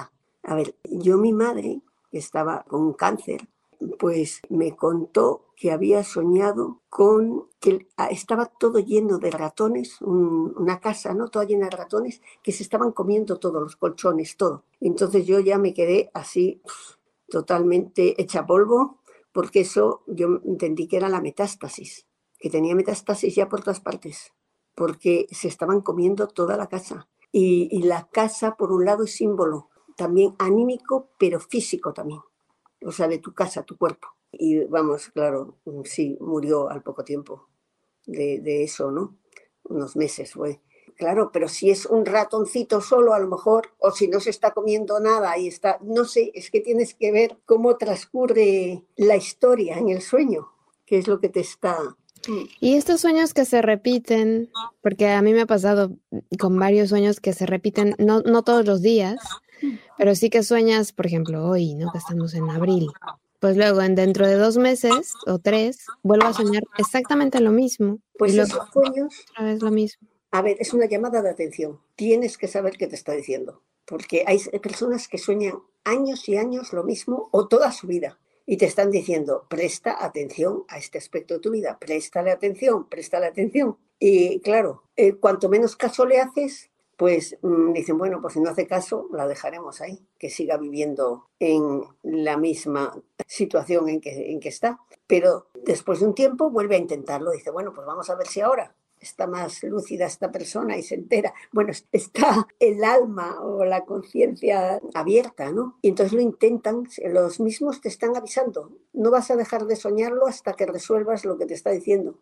A ver, mi madre, que estaba con un cáncer, pues me contó que había soñado con que estaba todo lleno de ratones, una casa, ¿no? Toda llena de ratones que se estaban comiendo todos los colchones, todo. Entonces yo ya me quedé así totalmente hecha polvo, porque eso yo entendí que era la metástasis, que tenía metástasis ya por todas partes, porque se estaban comiendo toda la casa. Y la casa, por un lado, es símbolo también anímico, pero físico también. O sea, de tu casa, tu cuerpo. Y vamos, claro, sí, murió al poco tiempo de eso, ¿no? Unos meses fue. Claro, pero si es un ratoncito solo, a lo mejor, o si no se está comiendo nada y está, no sé, es que tienes que ver cómo transcurre la historia en el sueño, qué es lo que te está... Y estos sueños que se repiten, porque a mí me ha pasado con varios sueños que se repiten, no todos los días, pero sí que sueñas, por ejemplo, hoy, ¿no? Que estamos en abril. Pues luego, dentro de 2 meses o 3, vuelvo a soñar exactamente lo mismo. Y Pues luego esos sueños, otra vez lo mismo. a ver, es una llamada de atención. Tienes que saber qué te está diciendo, porque hay personas que sueñan años y años lo mismo o toda su vida y te están diciendo, presta atención a este aspecto de tu vida, préstale atención, préstale atención. Y claro, cuanto menos caso le haces, pues dicen, bueno, pues si no hace caso, la dejaremos ahí, que siga viviendo en la misma situación en que está. Pero después de un tiempo vuelve a intentarlo, dice, bueno, pues vamos a ver si ahora está más lúcida esta persona y se entera. Bueno, está el alma o la conciencia abierta, ¿no? Y entonces lo intentan, los mismos te están avisando. No vas a dejar de soñarlo hasta que resuelvas lo que te está diciendo.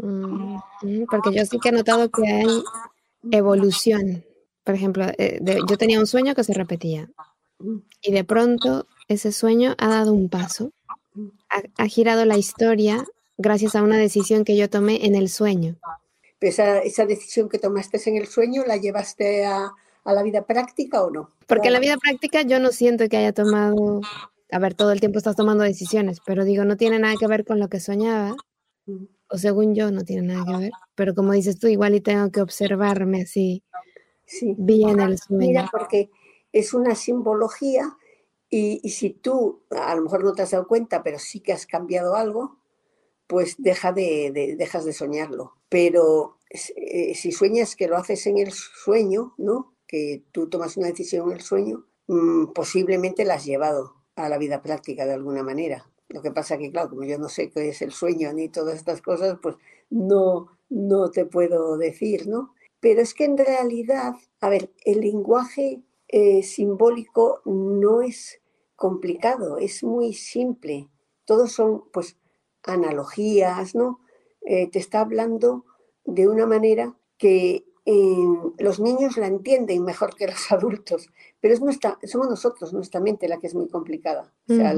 Porque yo sí que he notado que hay evolución. Por ejemplo, yo tenía un sueño que se repetía y de pronto ese sueño ha dado un paso, ha girado la historia gracias a una decisión que yo tomé en el sueño. ¿Esa decisión que tomaste en el sueño la llevaste a la vida práctica o no? Porque en la vida práctica yo no siento que haya tomado, a ver, todo el tiempo estás tomando decisiones, pero digo, no tiene nada que ver con lo que soñaba, o según yo no tiene nada que ver, pero como dices tú, igual y tengo que observarme así Sí. bien el sueño. Mira, porque es una simbología y si tú a lo mejor no te has dado cuenta, pero sí que has cambiado algo, pues dejas de soñarlo. Pero si sueñas que lo haces en el sueño, ¿no? Que tú tomas una decisión en el sueño, posiblemente la has llevado a la vida práctica de alguna manera. Lo que pasa que, claro, como yo no sé qué es el sueño ni todas estas cosas, pues no te puedo decir, ¿no? Pero es que en realidad, a ver, el lenguaje simbólico no es complicado, es muy simple. Todos son, pues, analogías, ¿no? Te está hablando de una manera que los niños la entienden mejor que los adultos, pero somos nosotros, nuestra mente, la que es muy complicada. O sea,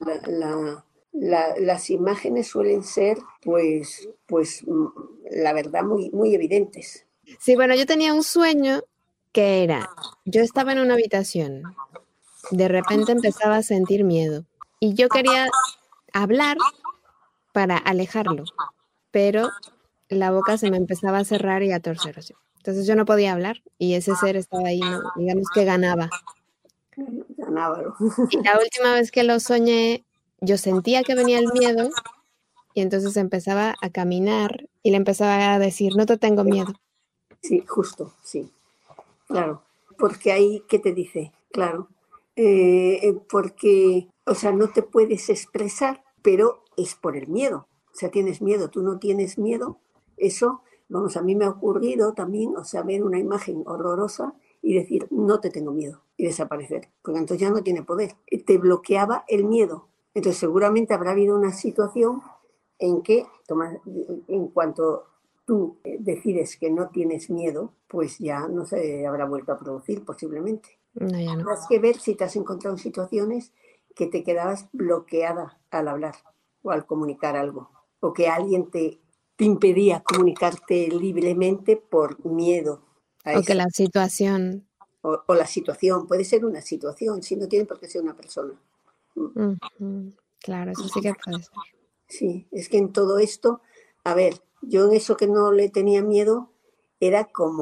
las imágenes suelen ser, pues, la verdad, muy, muy evidentes. Sí, bueno, yo tenía un sueño que era, yo estaba en una habitación, de repente empezaba a sentir miedo y yo quería hablar para alejarlo, pero la boca se me empezaba a cerrar y a torcer así. Entonces yo no podía hablar y ese ser estaba ahí, ¿no? Digamos que ganaba. Ganaba. Y la última vez que lo soñé, yo sentía que venía el miedo y entonces empezaba a caminar y le empezaba a decir, no te tengo miedo. Sí, justo, sí. Claro, porque ahí, ¿qué te dice? Claro, porque, o sea, no te puedes expresar, pero es por el miedo. O sea, tienes miedo, tú no tienes miedo. Eso, vamos, a mí me ha ocurrido también, o sea, ver una imagen horrorosa y decir, no te tengo miedo y desaparecer, porque entonces ya no tiene poder. Te bloqueaba el miedo. Entonces seguramente habrá habido una situación en que, en cuanto tú decides que no tienes miedo, pues ya no se habrá vuelto a producir posiblemente. No, ya no. Tienes que ver si te has encontrado en situaciones que te quedabas bloqueada al hablar o al comunicar algo, o que alguien te impedía comunicarte libremente por miedo a O eso. que la situación. O la situación, puede ser una situación, si no tiene por qué ser una persona. Claro, eso sí que puede ser. Sí, es que en todo esto, a ver, yo en eso que no le tenía miedo, era como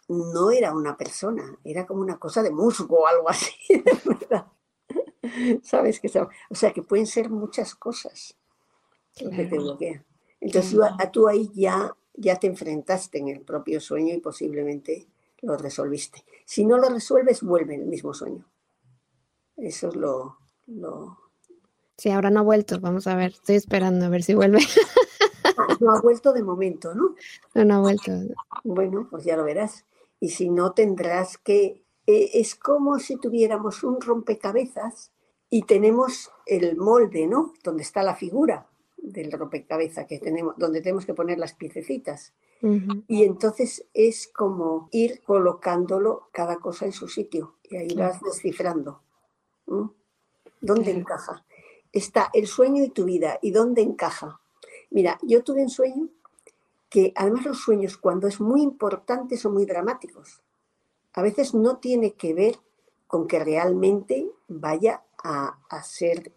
no era una persona, era como una cosa de musgo o algo así, de verdad. ¿Sabes? O sea, que pueden ser muchas cosas lo que te Claro, bloquea. Entonces claro. tú ahí ya te enfrentaste en el propio sueño y posiblemente lo resolviste. Si no lo resuelves, vuelve en el mismo sueño. Eso es lo... Sí, ahora no ha vuelto. Vamos a ver. Estoy esperando a ver si vuelve. Ah, no ha vuelto de momento, ¿no? No, no ha vuelto. Bueno, pues ya lo verás. Y si no, tendrás que... es como si tuviéramos un rompecabezas y tenemos el molde, ¿no? Donde está la figura del rompecabezas que tenemos, donde tenemos que poner las piececitas. Ujú, Y entonces es como ir colocándolo cada cosa en su sitio. Y ahí claro, vas descifrando. ¿Mm? ¿Dónde claro. encaja? Está el sueño y tu vida. ¿Y dónde encaja? Mira, yo tuve un sueño que además los sueños cuando es muy importante son muy dramáticos. A veces no tiene que ver con que realmente vaya a ser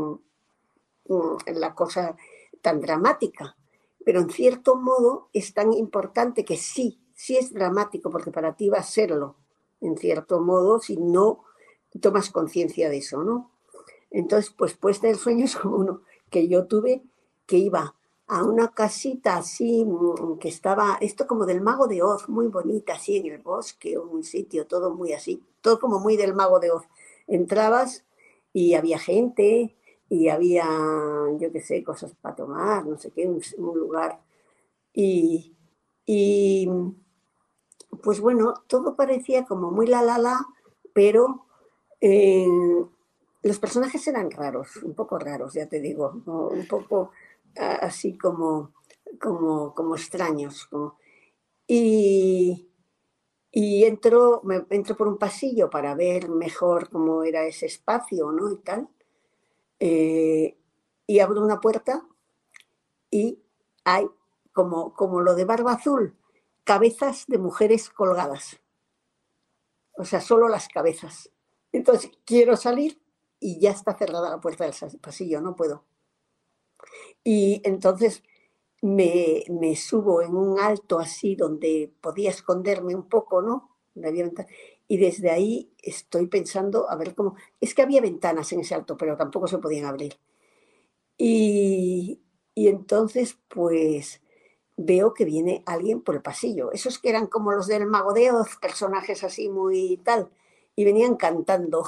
la cosa tan dramática, pero en cierto modo es tan importante que sí es dramático porque para ti va a serlo, en cierto modo, si no tomas conciencia de eso, ¿no? Entonces, pues puesta del sueño es como uno que yo tuve que iba a una casita así que estaba, esto como del Mago de Oz, muy bonita, así en el bosque, o un sitio, todo muy así, todo como muy del Mago de Oz. Entrabas y había gente y había, yo qué sé, cosas para tomar, no sé qué, un lugar. Y, y pues bueno, todo parecía como muy la, pero eh, los personajes eran raros, un poco raros, ya te digo, ¿no? Un poco así como extraños. Y, entro por un pasillo para ver mejor cómo era ese espacio, ¿no? Y tal. Eh, y abro una puerta y hay, como lo de Barba Azul, cabezas de mujeres colgadas. O sea, solo las cabezas. Entonces, quiero salir y ya está cerrada la puerta del pasillo, no puedo. Y entonces me subo en un alto así donde podía esconderme un poco, ¿no? Y desde ahí estoy pensando a ver cómo... Es que había ventanas en ese alto, pero tampoco se podían abrir. Y, y entonces, pues, veo que viene alguien por el pasillo. Esos que eran como los del Mago de Oz, personajes así muy tal, y venían cantando.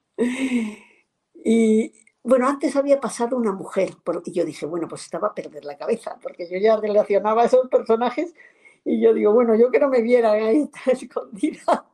Y bueno, antes había pasado una mujer, y yo dije, bueno, pues estaba a perder la cabeza, porque yo ya relacionaba a esos personajes y yo digo, bueno, yo que no me vieran ahí tan escondida.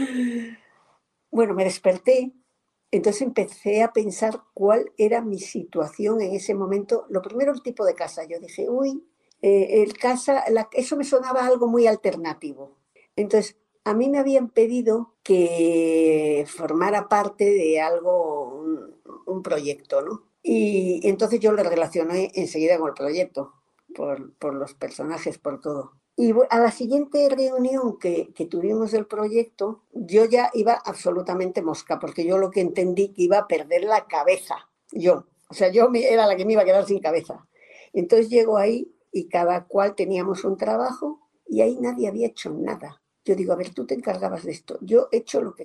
Bueno, me desperté, entonces empecé a pensar cuál era mi situación en ese momento. Lo primero, el tipo de casa. Yo dije, uy, el casa, eso me sonaba algo muy alternativo. Entonces, a mí me habían pedido que formara parte de algo, un proyecto, ¿no? Y entonces yo lo relacioné enseguida con el proyecto, por los personajes, por todo. Y a la siguiente reunión que tuvimos del proyecto, yo ya iba absolutamente mosca, porque yo lo que entendí que iba a perder la cabeza, yo. O sea, era la que me iba a quedar sin cabeza. Entonces llego ahí y cada cual teníamos un trabajo y ahí nadie había hecho nada. Yo digo, a ver, tú te encargabas de esto. Yo he hecho lo que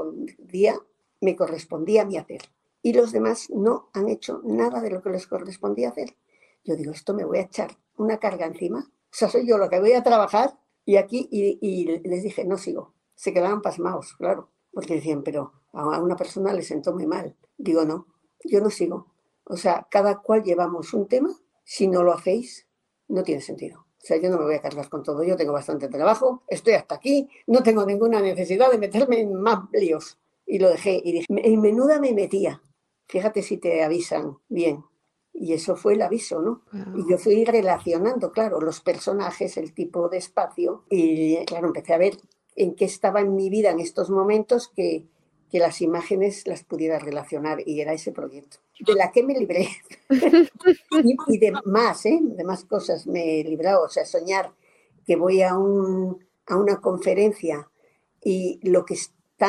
me correspondía a mí hacer. Y los demás no han hecho nada de lo que les correspondía hacer. Yo digo, esto me voy a echar una carga encima. O sea, soy yo lo que voy a trabajar y aquí, y les dije, no sigo. Se quedaban pasmados, claro, porque decían, pero a una persona le sentó muy mal. Digo, no, yo no sigo. O sea, cada cual llevamos un tema. Si no lo hacéis, no tiene sentido. O sea, yo no me voy a cargar con todo. Yo tengo bastante trabajo, estoy hasta aquí, no tengo ninguna necesidad de meterme en más líos. Y lo dejé. Y dije, en menuda me metía. Fíjate si te avisan bien. Y eso fue el aviso, ¿no? Wow. Y yo fui relacionando, claro, los personajes, el tipo de espacio, y claro, empecé a ver en qué estaba en mi vida en estos momentos que las imágenes las pudiera relacionar, y era ese proyecto, de la que me libré. Y de más, ¿eh? De más cosas me he librado, o sea, soñar que voy a una conferencia y lo que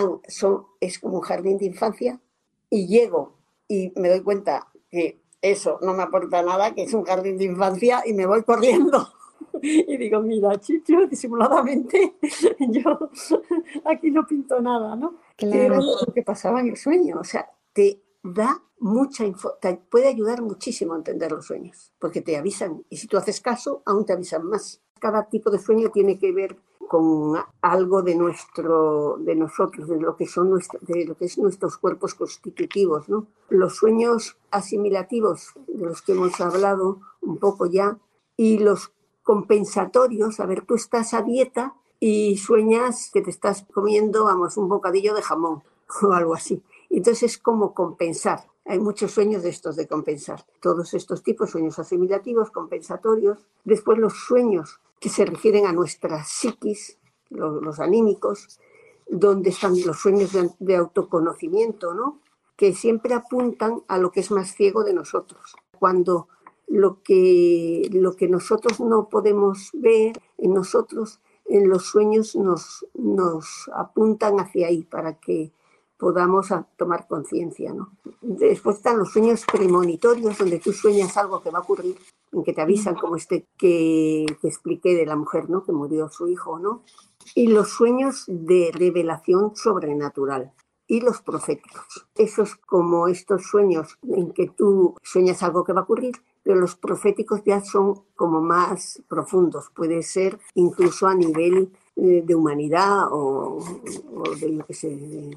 es como un jardín de infancia, y llego y me doy cuenta que eso no me aporta nada, que es un jardín de infancia, y me voy corriendo. Y digo, mira, Chicho, disimuladamente, yo aquí no pinto nada, ¿no? Claro. Pero lo que pasaba en el sueño, o sea, te da te puede ayudar muchísimo a entender los sueños, porque te avisan, y si tú haces caso, aún te avisan más. Cada tipo de sueño tiene que ver con algo de nosotros, de lo que es nuestros cuerpos constitutivos, ¿no? Los sueños asimilativos, de los que hemos hablado un poco ya, y los compensatorios, a ver, tú estás a dieta y sueñas que te estás comiendo, vamos, un bocadillo de jamón o algo así. Entonces es como compensar. Hay muchos sueños de estos de compensar. Todos estos tipos, sueños asimilativos, compensatorios. Después los sueños que se refieren a nuestra psiquis, los anímicos, donde están los sueños de autoconocimiento, ¿no? Que siempre apuntan a lo que es más ciego de nosotros. Cuando lo que nosotros no podemos ver en nosotros, en los sueños nos apuntan hacia ahí para que podamos tomar conciencia, ¿no? Después están los sueños premonitorios, donde tú sueñas algo que va a ocurrir, en que te avisan, como que expliqué de la mujer, ¿no? Que murió su hijo, ¿no? Y los sueños de revelación sobrenatural. Y los proféticos. Esos como estos sueños en que tú sueñas algo que va a ocurrir, pero los proféticos ya son como más profundos. Puede ser incluso a nivel de humanidad o de lo que sé.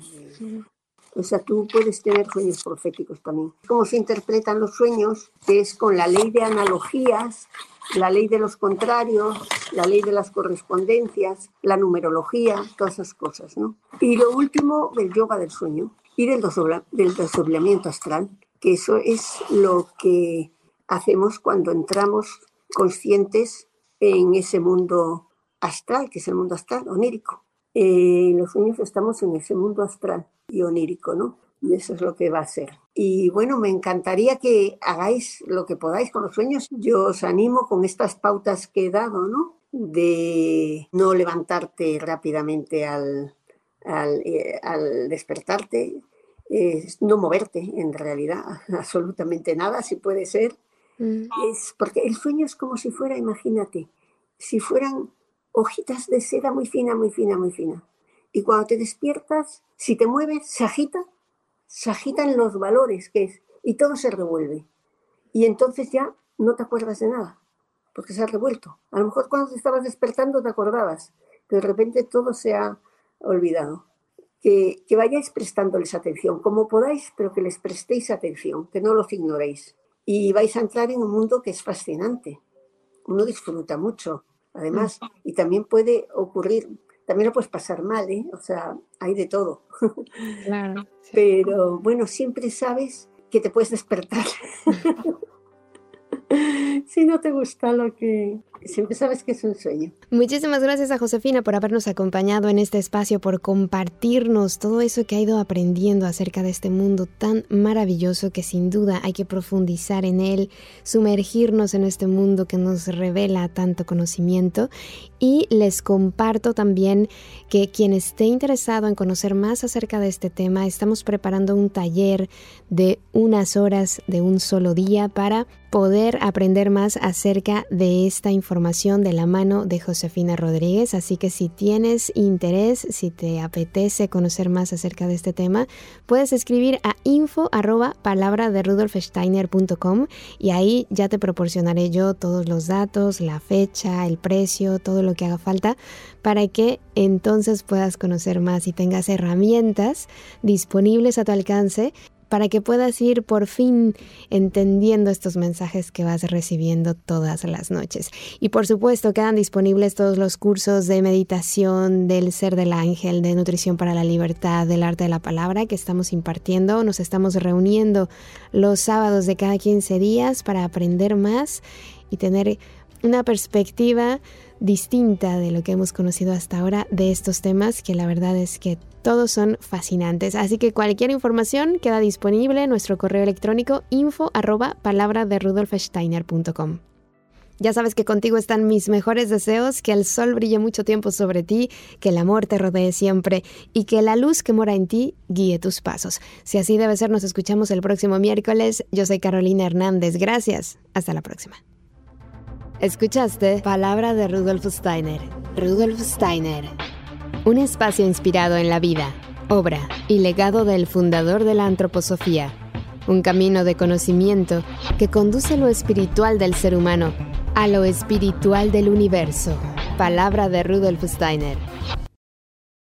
O sea, tú puedes tener sueños proféticos también. ¿Cómo se interpretan los sueños? Es con la ley de analogías, la ley de los contrarios, la ley de las correspondencias, la numerología, todas esas cosas, ¿no? Y lo último, el yoga del sueño y del desdoblamiento astral, que eso es lo que hacemos cuando entramos conscientes en ese mundo astral, que es el mundo astral onírico. En los sueños estamos en ese mundo astral y onírico, ¿no? Y eso es lo que va a ser. Y bueno, me encantaría que hagáis lo que podáis con los sueños. Yo os animo con estas pautas que he dado, ¿no? De no levantarte rápidamente al despertarte, no moverte en realidad, absolutamente nada, si puede ser. Es porque el sueño es como si fuera, imagínate, si fueran hojitas de seda muy fina, muy fina, muy fina. Y cuando te despiertas, si te mueves, se agitan los valores que es, y todo se revuelve. Y entonces ya no te acuerdas de nada, porque se ha revuelto. A lo mejor cuando te estabas despertando te acordabas, pero de repente todo se ha olvidado. Que vayáis prestándoles atención, como podáis, pero que les prestéis atención, que no los ignoréis. Y vais a entrar en un mundo que es fascinante. Uno disfruta mucho, además, y también puede ocurrir, también lo puedes pasar mal, ¿eh? O sea, hay de todo. Claro. Sí. Pero bueno, siempre sabes que te puedes despertar. Si no te gusta lo que... Siempre sabes que es un sueño. Muchísimas gracias a Josefina por habernos acompañado en este espacio, por compartirnos todo eso que ha ido aprendiendo acerca de este mundo tan maravilloso que sin duda hay que profundizar en él, sumergirnos en este mundo que nos revela tanto conocimiento. Y les comparto también que quien esté interesado en conocer más acerca de este tema, estamos preparando un taller de unas horas de un solo día para poder aprender más acerca de esta información de la mano de Josefina Rodríguez. Así que si tienes interés, si te apetece conocer más acerca de este tema, puedes escribir a info@palabraderudolfsteiner.com y ahí ya te proporcionaré yo todos los datos, la fecha, el precio, todo lo que haga falta para que entonces puedas conocer más y tengas herramientas disponibles a tu alcance para que puedas ir por fin entendiendo estos mensajes que vas recibiendo todas las noches. Y por supuesto quedan disponibles todos los cursos de meditación, del ser del ángel, de nutrición para la libertad, del arte de la palabra que estamos impartiendo. Nos estamos reuniendo los sábados de cada 15 días para aprender más y tener una perspectiva distinta de lo que hemos conocido hasta ahora de estos temas, que la verdad es que todos son fascinantes. Así que cualquier información queda disponible en nuestro correo electrónico info@palabraderudolfsteiner.com. Ya sabes que contigo están mis mejores deseos, que el sol brille mucho tiempo sobre ti, que el amor te rodee siempre y que la luz que mora en ti guíe tus pasos. Si así debe ser, nos escuchamos el próximo miércoles. Yo soy Carolina Hernández. Gracias. Hasta la próxima. Escuchaste Palabra de Rudolf Steiner. Rudolf Steiner. Un espacio inspirado en la vida, obra y legado del fundador de la antroposofía. Un camino de conocimiento que conduce lo espiritual del ser humano a lo espiritual del universo. Palabra de Rudolf Steiner.